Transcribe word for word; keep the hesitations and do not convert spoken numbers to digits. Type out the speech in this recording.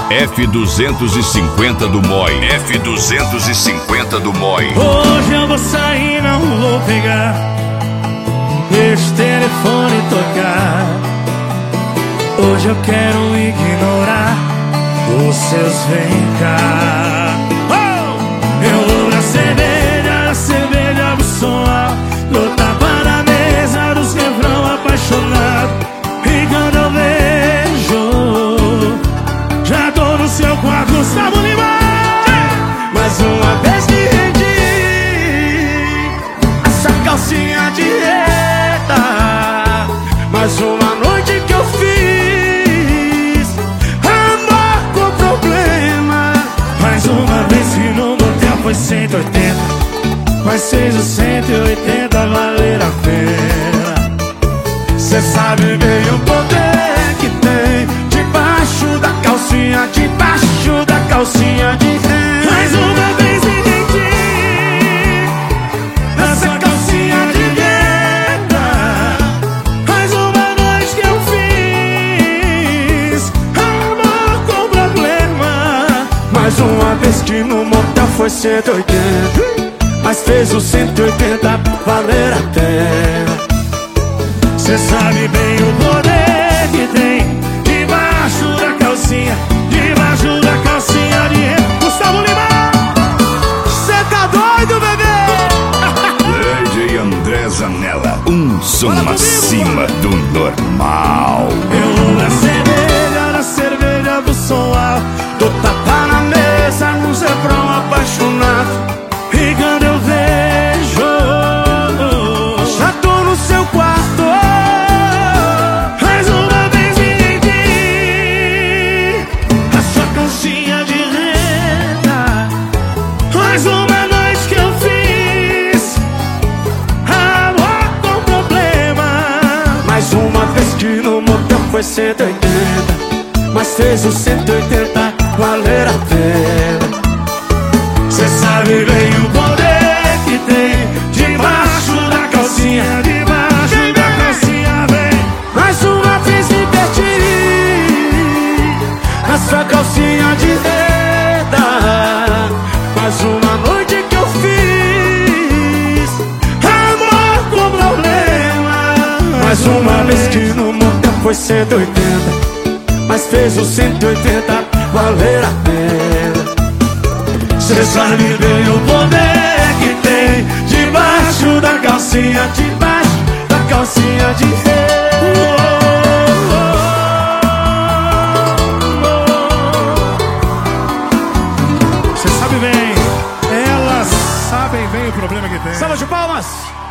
F duzentos e cinquenta do M O I. F duzentos e cinquenta do M O I. Hoje eu vou sair, não vou pegar. Deixa o telefone tocar. Hoje eu quero ignorar os seus vem cá. Oh! Eu vou na cerveja, na cerveja do som alto, dou tapa na mesa dos refrão apaixonado. E quando eu vejo, já tô no seu quarto, Gustavo Lima. Mais uma vez que rendi essa calcinha de reta. Mais uma noite que eu fiz amor com problema. Mais uma vez que no motel foi cento e oitenta, mas fez os cento e oitenta valer a pena. Cê sabe bem o poder que tem debaixo da calcinha, debaixo da calcinha de renda. Mais uma vez entendi nessa calcinha de renda. Mais uma noite que eu fiz amor com problema. Mais uma vez que no motel foi cento e oitenta, mas fez os cento e oitenta valer a pena. Cê sabe bem o poder que tem debaixo da calcinha, debaixo da calcinha de renda. Gustavo Lima, cê tá doido, bebê? D J André Zanella, um som acima do normal. Eu vou na cerveja, na cerveja do som alto, dou tapa na mesa nos refrão apaixonado. E quando eu vejo, já tô no seu quarto. Mais uma vez entendi a sua calcinha de renda. Mais uma noite que eu fiz amor com problema. Mais uma vez que no motel foi cento e oitenta, mas fez os cento e oitenta valer a pena. Cê sabe bem o poder que tem debaixo da calcinha, debaixo da calcinha, vem. Mais uma vez me perdi na sua calcinha de renda. Mais uma noite que eu fiz amor com problema. Mais uma vez que no motel foi cento e oitenta, mas fez os cento e oitenta valer a pena. Cê sabe bem o poder que tem debaixo da calcinha, debaixo da calcinha de renda. Cê sabe bem, elas sabem bem o problema que tem. Salva de palmas!